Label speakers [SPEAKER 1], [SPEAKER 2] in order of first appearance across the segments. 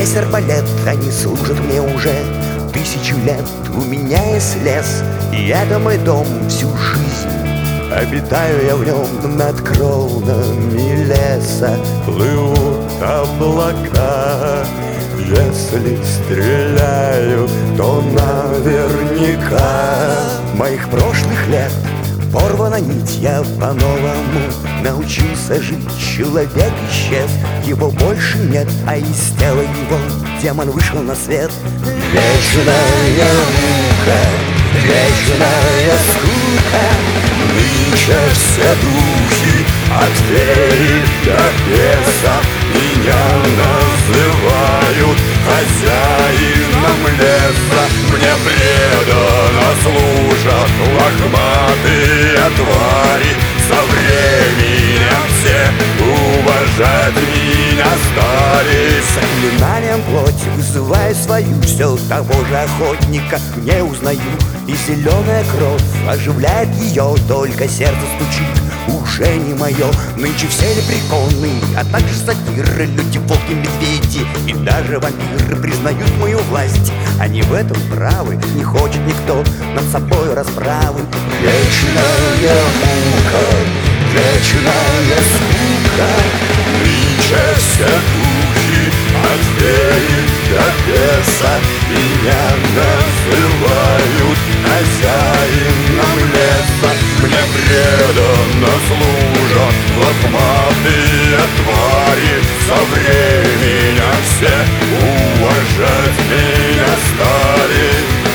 [SPEAKER 1] Здесь арбалет, они служат мне уже 1000 лет. У меня есть лес, и это мой дом всю жизнь. Обитаю я в нем над кронами леса. Плывут облака. Если стреляю, то наверняка. Моих прошлых лет порвана нить, я по-новому научился жить. Человек исчез, его больше нет, а из тела его демон вышел на свет. Вечная мука, вечная скука. Нынче все духи от феи до беса меня называют хозяином леса. Мне преданно служат лохматые твари. Со временем все уважать меня стали. Заклинанием плоти вызываю свою, все того же охотника не узнаю. И зеленая кровь оживляет ее, только сердце стучит, уже не мое. Нынче все лепреконы, а также сатиры, люди, волки, медведи и даже вампиры признают мою власть. Они в этом правы, не хочет никто над собой расправы. Вечная мука, вечная скука. Нынче все духи от феи до беса меня называют хозяином леса. Мне преданно служат лохматые твари. Со временем все уважать меня стали.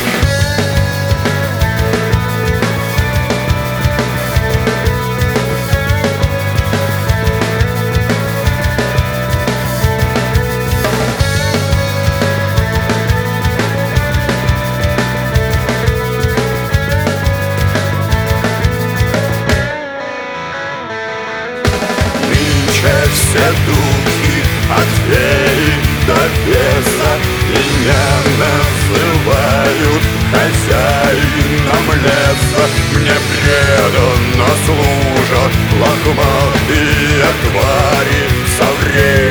[SPEAKER 1] Все духи от феи до беса меня называют хозяином леса. Мне преданно служат лохматые твари. Со временем